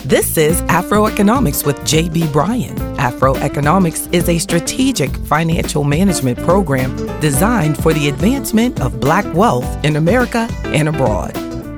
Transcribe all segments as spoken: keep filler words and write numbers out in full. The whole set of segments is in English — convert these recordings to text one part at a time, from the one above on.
This is Afroeconomics with J B. Bryan. Afroeconomics is a strategic financial management program designed for the advancement of Black wealth in America and abroad.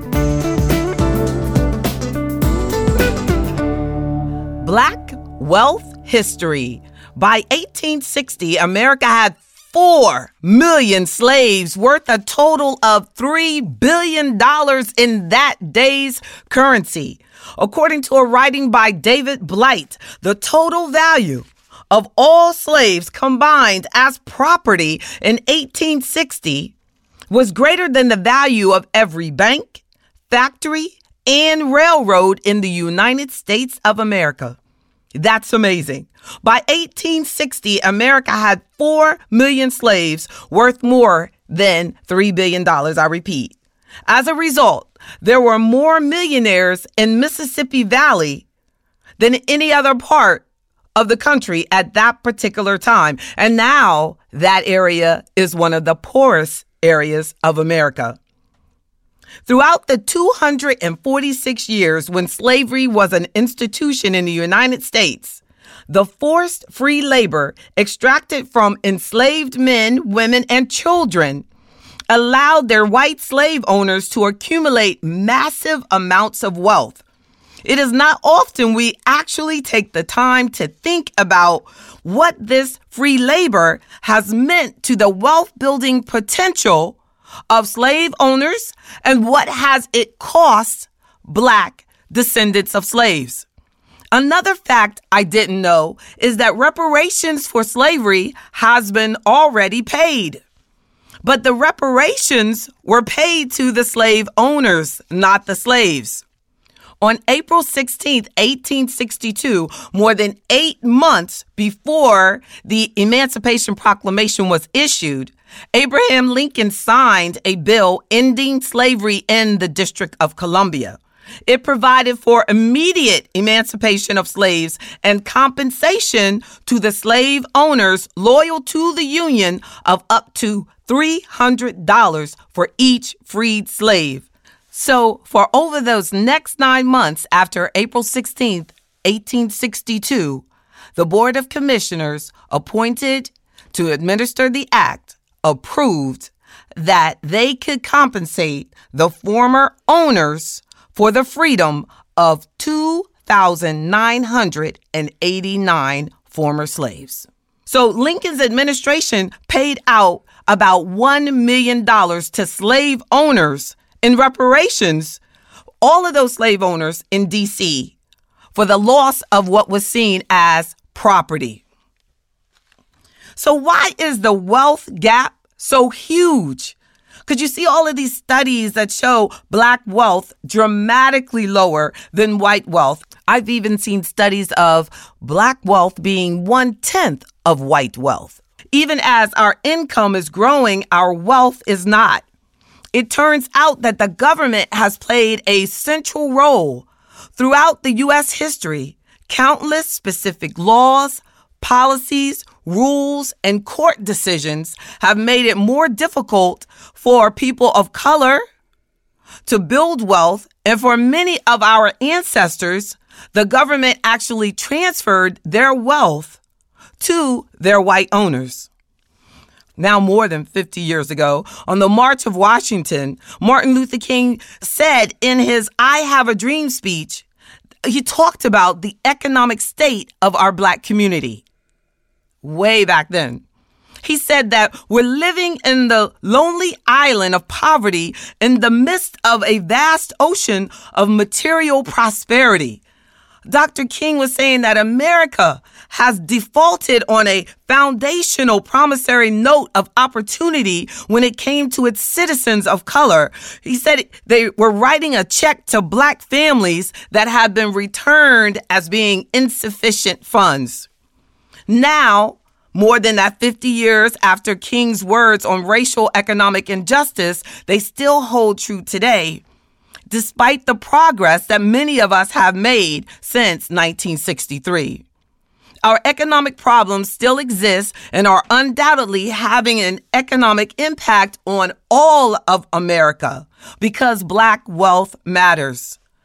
Black wealth history. By eighteen sixty, America had four million slaves, worth a total of three billion dollars in that day's currency. According to a writing by David Blight, the total value of all slaves combined as property in eighteen sixty was greater than the value of every bank, factory, and railroad in the United States of America. That's amazing. By eighteen sixty, America had four million slaves worth more than three billion dollars, I repeat. As a result, there were more millionaires in Mississippi Valley than any other part of the country at that particular time. And now that area is one of the poorest areas of America. Throughout the two hundred forty-six years when slavery was an institution in the United States, the forced free labor extracted from enslaved men, women, and children allowed their white slave owners to accumulate massive amounts of wealth. It is not often we actually take the time to think about what this free labor has meant to the wealth-building potential of slave owners and what has it cost Black descendants of slaves. Another fact I didn't know is that reparations for slavery has been already paid. But the reparations were paid to the slave owners, not the slaves. On April sixteenth, eighteen sixty-two, more than eight months before the Emancipation Proclamation was issued, Abraham Lincoln signed a bill ending slavery in the District of Columbia. It provided for immediate emancipation of slaves and compensation to the slave owners loyal to the Union of up to three hundred dollars for each freed slave. So for over those next nine months after April sixteenth, eighteen sixty-two, the Board of Commissioners appointed to administer the act approved that they could compensate the former owners for the freedom of two thousand nine hundred eighty-nine former slaves. So Lincoln's administration paid out about one million dollars to slave owners in reparations, all of those slave owners in D C, for the loss of what was seen as property. So why is the wealth gap so huge? Could you see all of these studies that show Black wealth dramatically lower than white wealth? I've even seen studies of Black wealth being one-tenth of white wealth. Even as our income is growing, our wealth is not. It turns out that the government has played a central role throughout the U S history. Countless specific laws, policies, rules, and court decisions have made it more difficult for people of color to build wealth. And for many of our ancestors, the government actually transferred their wealth to their white owners. Now more than fifty years ago, on the March of Washington, Martin Luther King said in his I Have a Dream speech, he talked about the economic state of our Black community. Way back then. He said that we're living in the lonely island of poverty in the midst of a vast ocean of material prosperity. Doctor King was saying that America has defaulted on a foundational promissory note of opportunity when it came to its citizens of color. He said they were writing a check to Black families that had been returned as being insufficient funds. Now, more than that fifty years after King's words on racial economic injustice, they still hold true today, despite the progress that many of us have made since nineteen sixty-three. Our economic problems still exist and are undoubtedly having an economic impact on all of America because Black wealth matters.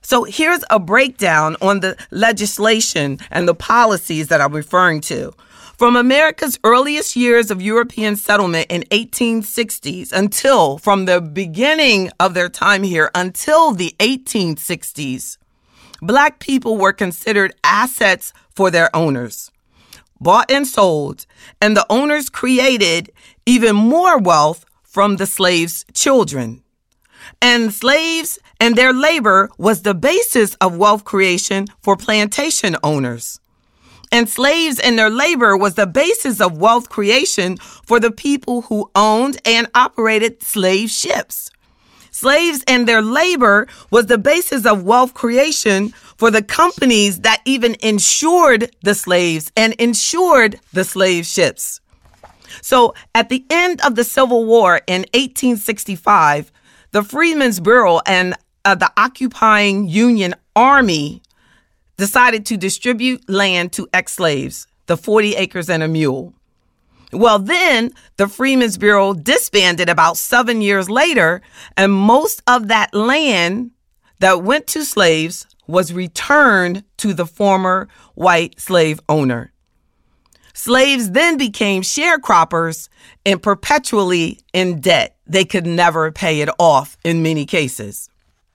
So here's a breakdown on the legislation and the policies that I'm referring to. From America's earliest years of European settlement in eighteen sixties until, from the beginning of their time here until the eighteen sixties, Black people were considered assets for their owners, bought and sold, and the owners created even more wealth from the slaves' children. And slaves and their labor was the basis of wealth creation for plantation owners. And slaves and their labor was the basis of wealth creation for the people who owned and operated slave ships. Slaves and their labor was the basis of wealth creation for the companies that even insured the slaves and insured the slave ships. So at the end of the Civil War in eighteen sixty-five, the Freedmen's Bureau and uh, the occupying Union Army decided to distribute land to ex-slaves, the forty acres and a mule. Well, then the Freedmen's Bureau disbanded about seven years later, and most of that land that went to slaves was returned to the former white slave owner. Slaves then became sharecroppers and perpetually in debt. They could never pay it off in many cases.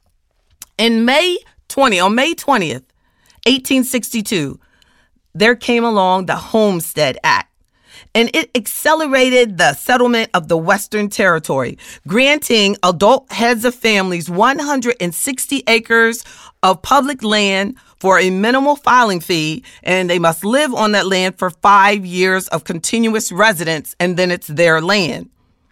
In May twentieth, on May twentieth, eighteen sixty-two, there came along the Homestead Act, and it accelerated the settlement of the Western Territory, granting adult heads of families one hundred sixty acres of public land for a minimal filing fee, and they must live on that land for five years of continuous residence, and then it's their land.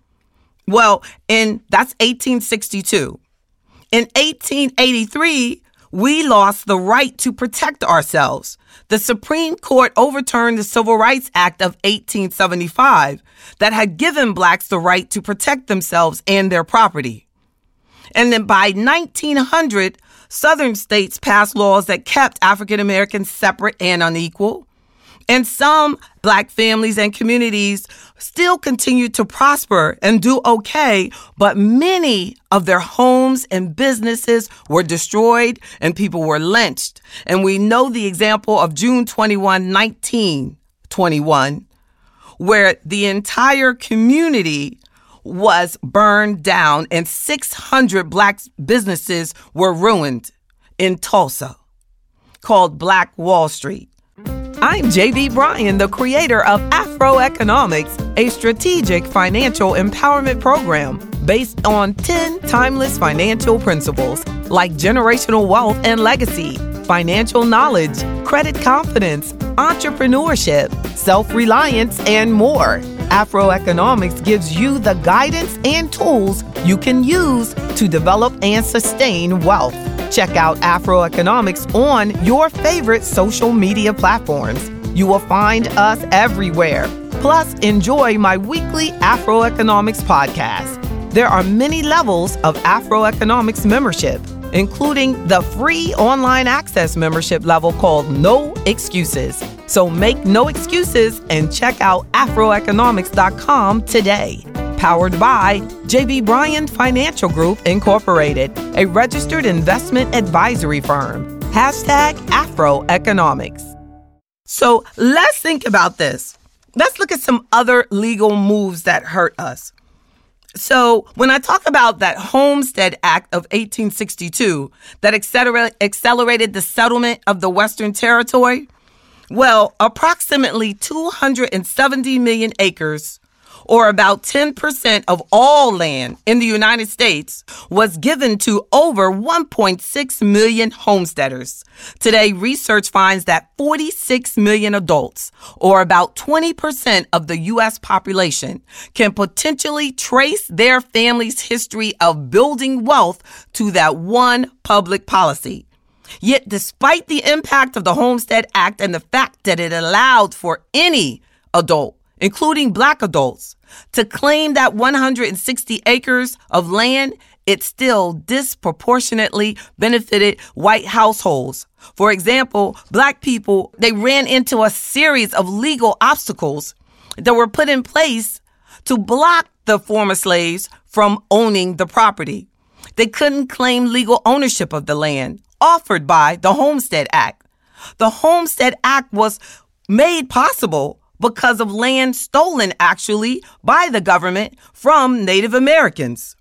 Well, in that's eighteen sixty-two. In eighteen eighty-three, we lost the right to protect ourselves. The Supreme Court overturned the Civil Rights Act of eighteen seventy-five that had given blacks the right to protect themselves and their property. And then by nineteen hundred, Southern states passed laws that kept African Americans separate and unequal. And some black families and communities still continue to prosper and do okay, but many of their homes and businesses were destroyed and people were lynched. And we know the example of June twenty-first, nineteen twenty-one, where the entire community was burned down and six hundred black businesses were ruined in Tulsa, called Black Wall Street. I'm J B Bryan, the creator of Afro Economics, a strategic financial empowerment program based on ten timeless financial principles like generational wealth and legacy, financial knowledge, credit confidence, entrepreneurship, self-reliance, and more. Afro Economics gives you the guidance and tools you can use to develop and sustain wealth. Check out Afro Economics on your favorite social media platforms. You will find us everywhere. Plus, enjoy my weekly Afro Economics podcast. There are many levels of Afro Economics membership, including the free online access membership level called No Excuses. So make no excuses and check out afro economics dot com today. Powered by J B Bryan Financial Group, Incorporated, a registered investment advisory firm. Hashtag Afro Economics. So let's think about this. Let's look at some other legal moves that hurt us. So when I talk about that Homestead Act of eighteen sixty-two that acceler- accelerated the settlement of the Western Territory, well, approximately two hundred seventy million acres, or about ten percent of all land in the United States, was given to over one point six million homesteaders. Today, research finds that forty-six million adults, or about twenty percent of the U S population, can potentially trace their family's history of building wealth to that one public policy. Yet, despite the impact of the Homestead Act and the fact that it allowed for any adult, including black adults, to claim that one hundred sixty acres of land, it still disproportionately benefited white households. For example, black people, they ran into a series of legal obstacles that were put in place to block the former slaves from owning the property. They couldn't claim legal ownership of the land offered by the Homestead Act. The Homestead Act was made possible because of land stolen, actually, by the government from Native Americans.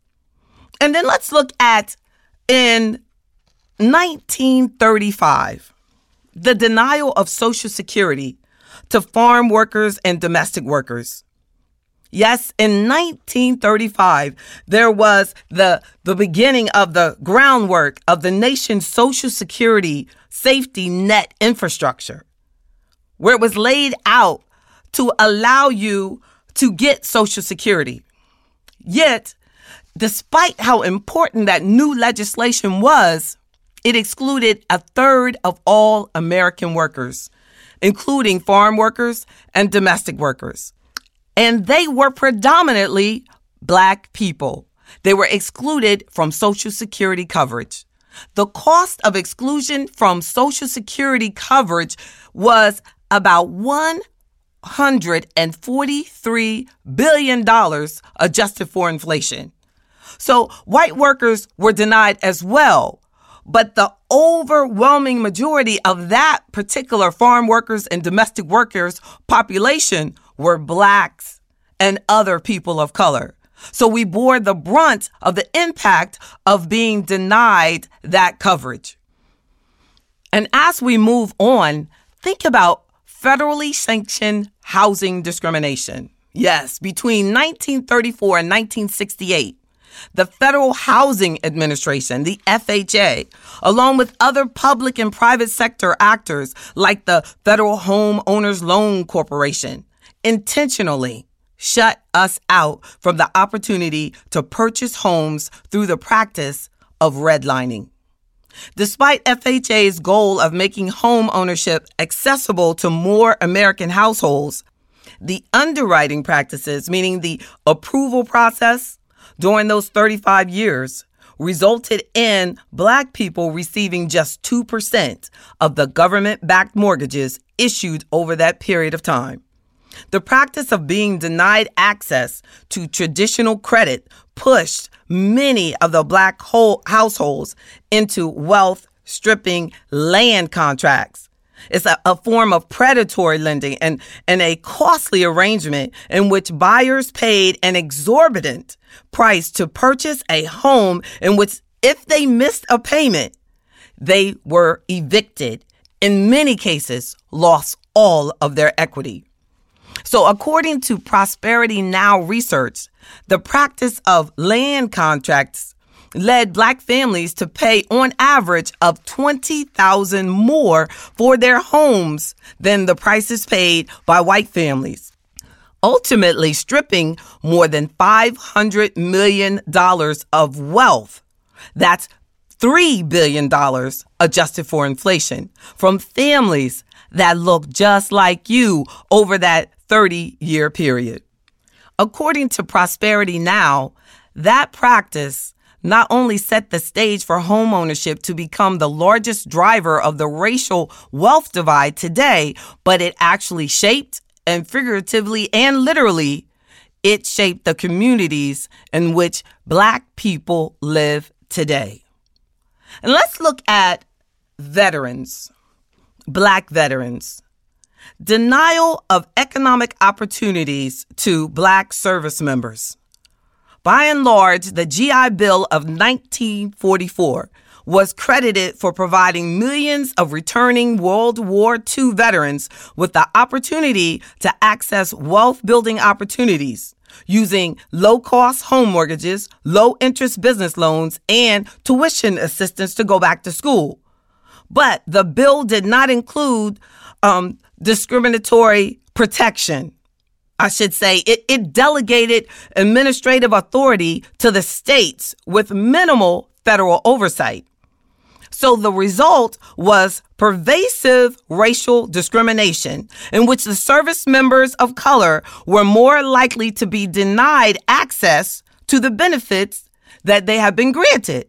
And then let's look at, in nineteen thirty-five, the denial of Social Security to farm workers and domestic workers. Yes, in nineteen thirty-five, there was the, the beginning of the groundwork of the nation's Social Security safety net infrastructure, where it was laid out to allow you to get Social Security. Yet, despite how important that new legislation was, it excluded a third of all American workers, including farm workers and domestic workers. And they were predominantly Black people. They were excluded from Social Security coverage. The cost of exclusion from Social Security coverage was about one hundred forty-three billion dollars adjusted for inflation. So white workers were denied as well. But the overwhelming majority of that particular farm workers and domestic workers population were Blacks and other people of color. So we bore the brunt of the impact of being denied that coverage. And as we move on, think about federally sanctioned housing discrimination. Yes, between nineteen thirty-four and nineteen sixty-eight, the Federal Housing Administration, the F H A, along with other public and private sector actors like the Federal Home Owners Loan Corporation, intentionally shut us out from the opportunity to purchase homes through the practice of redlining. Despite F H A's goal of making home ownership accessible to more American households, the underwriting practices, meaning the approval process, during those thirty-five years, resulted in Black people receiving just two percent of the government-backed mortgages issued over that period of time. The practice of being denied access to traditional credit pushed many of the Black whole households into wealth-stripping land contracts. It's a, a form of predatory lending and, and a costly arrangement in which buyers paid an exorbitant price to purchase a home in which, if they missed a payment, they were evicted. In many cases, lost all of their equity. So according to Prosperity Now research, the practice of land contracts led Black families to pay on average of twenty thousand dollars more for their homes than the prices paid by white families, ultimately stripping more than five hundred million dollars of wealth. That's three billion dollars adjusted for inflation from families that look just like you over that thirty-year period. According to Prosperity Now, that practice not only set the stage for homeownership to become the largest driver of the racial wealth divide today, but it actually shaped, and figuratively and literally, it shaped the communities in which Black people live today. And let's look at veterans, Black veterans. Denial of economic opportunities to Black service members. By and large, the G I Bill of nineteen forty-four was credited for providing millions of returning World War Two veterans with the opportunity to access wealth-building opportunities using low-cost home mortgages, low-interest business loans, and tuition assistance to go back to school. But the bill did not include um, discriminatory protection. I should say it, it delegated administrative authority to the states with minimal federal oversight. So the result was pervasive racial discrimination in which the service members of color were more likely to be denied access to the benefits that they have been granted.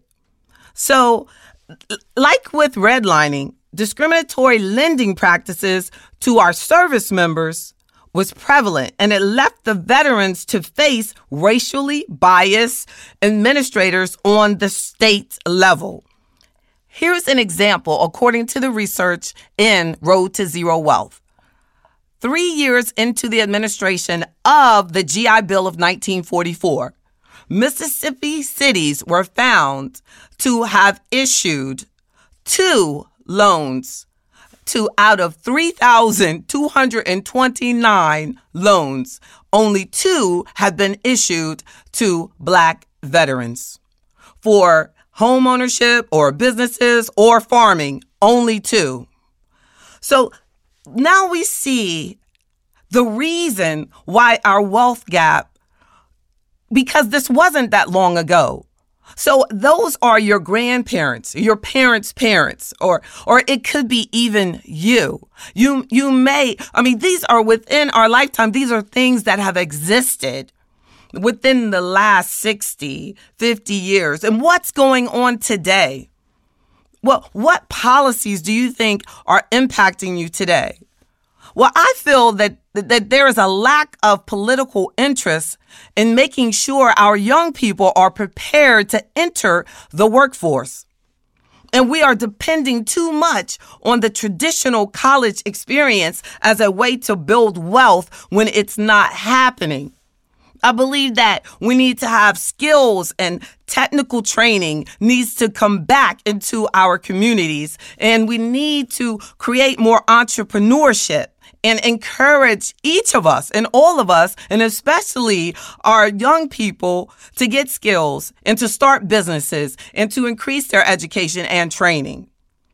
So, like with redlining, discriminatory lending practices to our service members was prevalent, and it left the veterans to face racially biased administrators on the state level. Here's an example according to the research in Road to Zero Wealth. Three years into the administration of the G I Bill of nineteen forty-four, Mississippi cities were found to have issued two loans to out of three thousand two hundred twenty-nine loans. Only two have been issued to Black veterans. For home ownership or businesses or farming, only two. So now we see the reason why our wealth gap, because this wasn't that long ago. So those are your grandparents, your parents' parents, or or it could be even you. You you may, I mean, these are within our lifetime. These are things that have existed within the last sixty, fifty years. And what's going on today? Well, what policies do you think are impacting you today? Well, I feel that, that there is a lack of political interest in making sure our young people are prepared to enter the workforce. And we are depending too much on the traditional college experience as a way to build wealth when it's not happening. I believe that we need to have skills and technical training needs to come back into our communities. And we need to create more entrepreneurship and encourage each of us and all of us, and especially our young people, to get skills and to start businesses and to increase their education and training.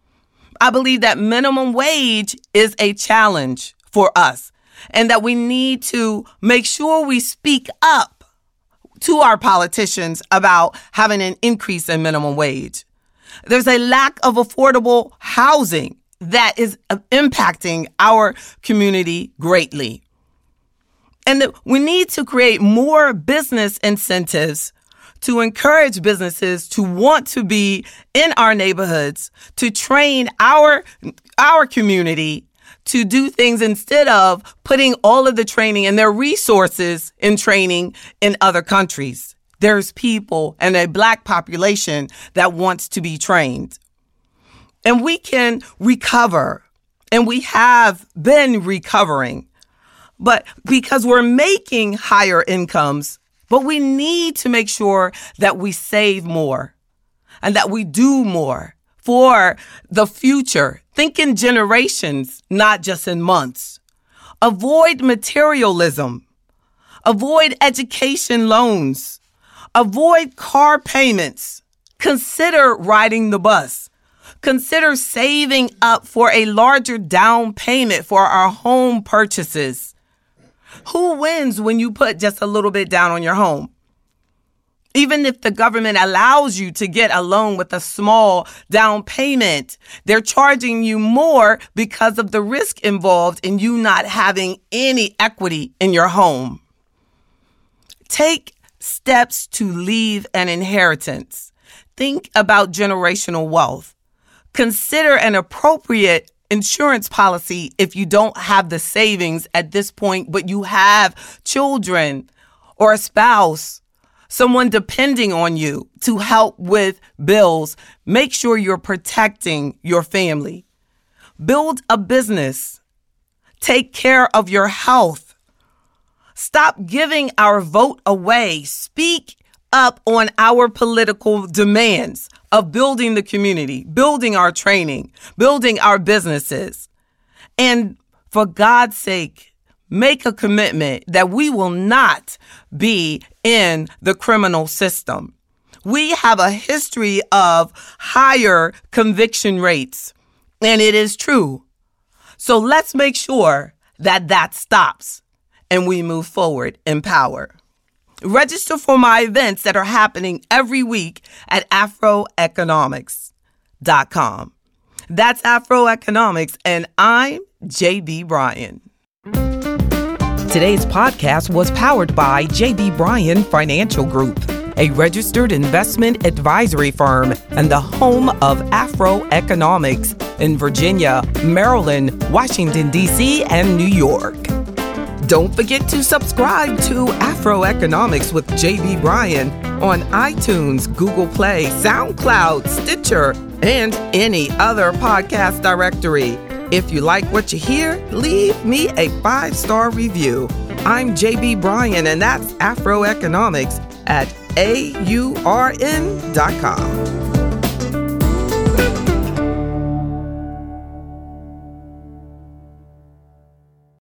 I believe that minimum wage is a challenge for us and that we need to make sure we speak up to our politicians about having an increase in minimum wage. There's a lack of affordable housing that is impacting our community greatly. And we need to create more business incentives to encourage businesses to want to be in our neighborhoods, to train our, our community to do things instead of putting all of the training and their resources in training in other countries. There's people and a Black population that wants to be trained. And we can recover, and we have been recovering, but because we're making higher incomes, but we need to make sure that we save more and that we do more for the future. Think in generations, not just in months. Avoid materialism. Avoid education loans. Avoid car payments. Consider riding the bus. Consider saving up for a larger down payment for our home purchases. Who wins when you put just a little bit down on your home? Even if the government allows you to get a loan with a small down payment, they're charging you more because of the risk involved in you not having any equity in your home. Take steps to leave an inheritance. Think about generational wealth. Consider an appropriate insurance policy if you don't have the savings at this point, but you have children or a spouse, someone depending on you to help with bills. Make sure you're protecting your family. Build a business. Take care of your health. Stop giving our vote away. Speak up on our political demands of building the community, building our training, building our businesses. And for God's sake, make a commitment that we will not be in the criminal system. We have a history of higher conviction rates, and it is true. So let's make sure that that stops and we move forward in power. Register for my events that are happening every week at afro economics dot com. That's Afroeconomics, and I'm J B. Bryan. Today's podcast was powered by J B. Bryan Financial Group, a registered investment advisory firm and the home of Afroeconomics in Virginia, Maryland, Washington, D C, and New York. Don't forget to subscribe to Afro Economics with J B. Bryan on iTunes, Google Play, SoundCloud, Stitcher, and any other podcast directory. If you like what you hear, leave me a five-star review. I'm J B. Bryan, and that's Afro Economics at A U R N dot com.